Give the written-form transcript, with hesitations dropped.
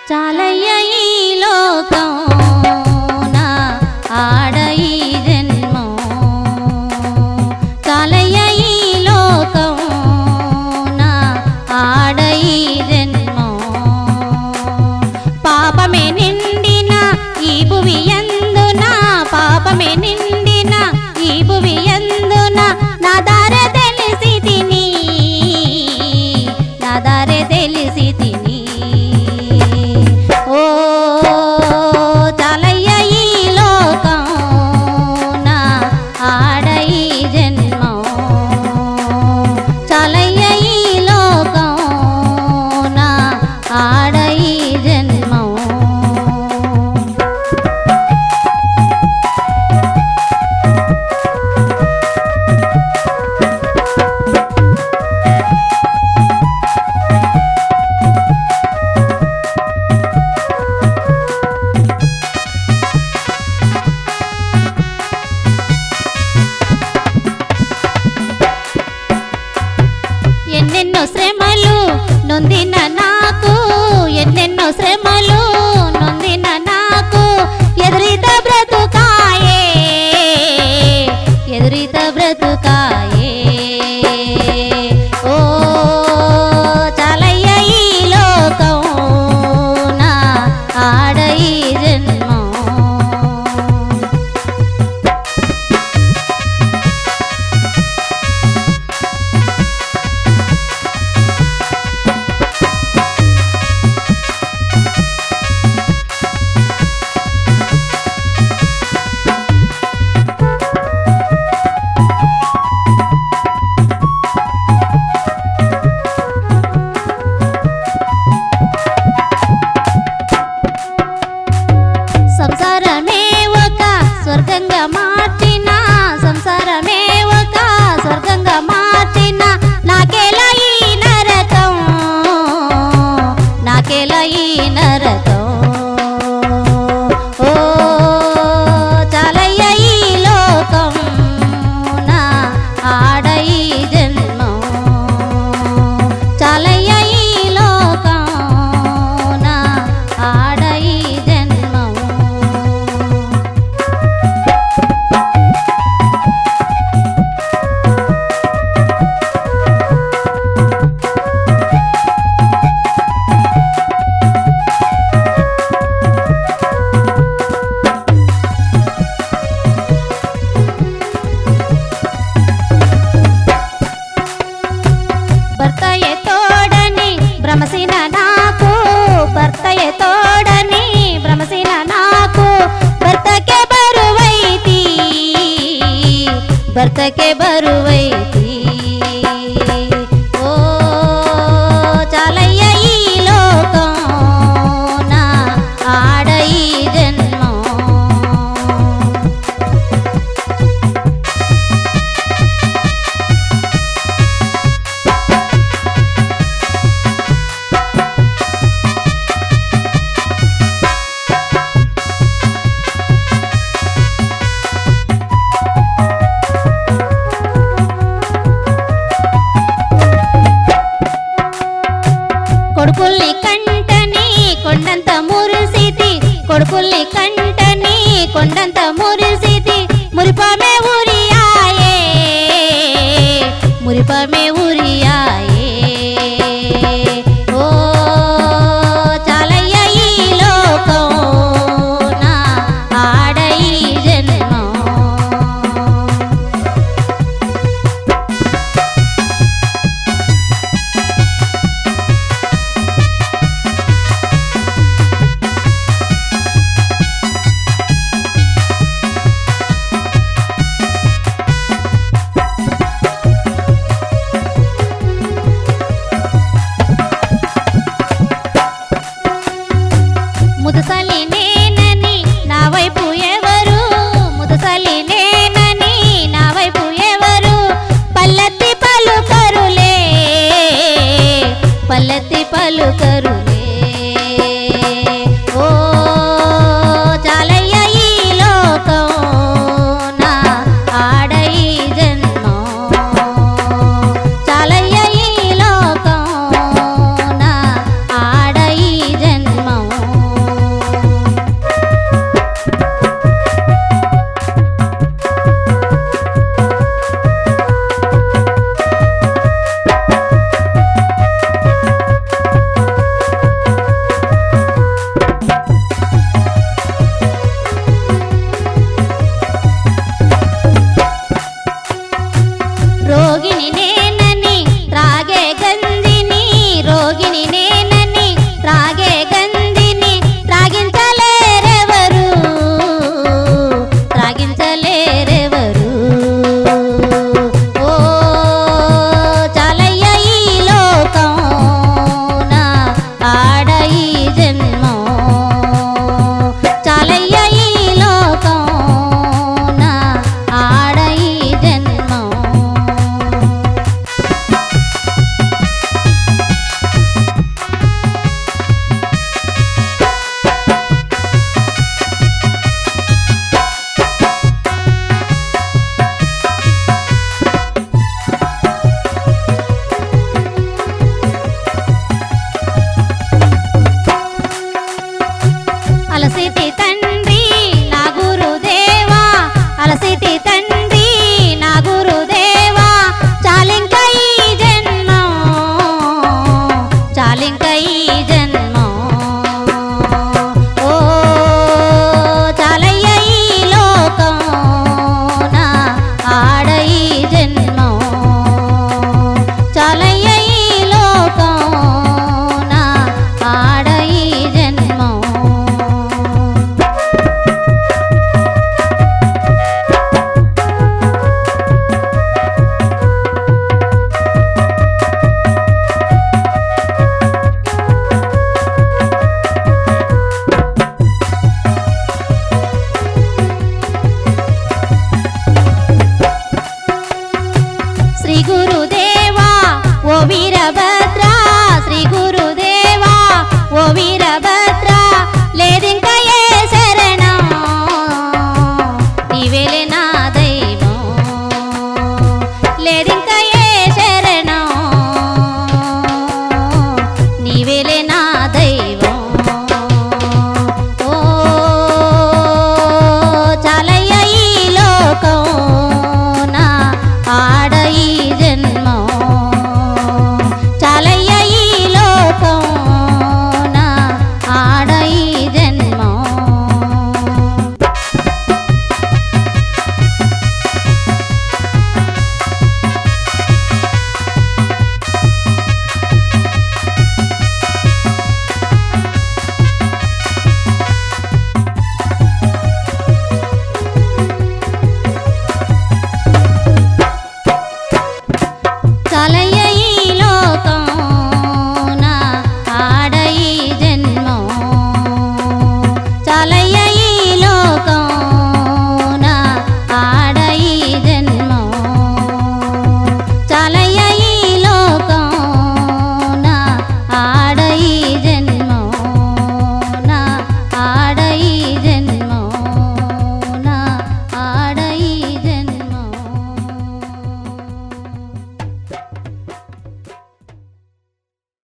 చాలయ్య ఈ లోకం నా ఆడ ఈ జన్మం చాలయ్య ఈ లోకం నా ఆడ ఈ జన్మం పాపమే నిండిన ఈ భువి యందున పాపమే నిండిన ఈ భువి యందున నా దార తెలిసి తిని నా దారే తెలిసి తిని ఓ చాలయ్య ఈ లోకం నా ఆడ ఈ జన్మం చాలయ్య ఈ లోకం నా ఆడ ఈ జన్మం ఎన్నెన్నో శ్రమలు నొందిన నాకు ఎన్నెన్నో శ్రమలు నొందిన నాకు ఎదురీత బ్రతుకాయే ఎదురీత బ్రతుకాయే ఓ చాలయ్య ఈ లోకం నా ఆడ ఈ జన్మం సంసారమే ఒక స్వర్గంగా మార్చిన సంసారమే ఒక స్వర్గంగా మార్చిన నాకేలా ఈ నరకం నాకేలా ఈ నరకం ఓ చాలయ్య ఈ లోకం నా ఆడ ఈ జన్మం చాలయ్య ఈ లోకం నా ఆడ ఈ జన్మం భర్తయే తోడని భ్రమసిన నాకు భర్తయే తోడని భ్రమసిన నాకు భర్తకే బరువైతి భర్తకే బరువైతి ఓ చాలయ్య ఈ లోకం నా ఆడ ఈ జన్మం కొడుకుల్ని కంటని కొండంత మురిసితి కొడుకుల్ని కంటని కొండంత మురిసితి మురిపమే ఉరియాయే మురిపమే ఉరియాయే ఓ చాలయ్య ఈ లోకం నా ఆడ ఈ జన్మం రోగిని నేనని త్రాగే గంజిని రోగిని నేనని త్రాగే గంజిని త్రాగించలేరెవరు త్రాగించలేరెవరు ఓ చాలయ్య ఈ లోకం ఆడ ఈ జన్మం చాలయ్య ఈ లోకం ఆడ ఈ జన్మం అలసితి తండ్రి నా గురుదేవా అలసితి తండ్రి నా గురుదేవా చాలింక ఈ జన్మం చాలింక ఈ జన్మం ఓ చాలయ్య ఈ లోకం ఆడ ఈ జన్మం చాలయ్య ఈ లోకం ఆడ ఈ జన్మం శ్రీ గురుదేవా ఓ వీరభద్ర శ్రీ గురుదేవా ఓ వీరభద్ర లేదింక ఏ శరణం నీవేలే నా దైవం లేదింక ఏ శరణం నీవేలే నా దైవం ఓ చాలయ్య ఈ లోకం ఆడ ఈ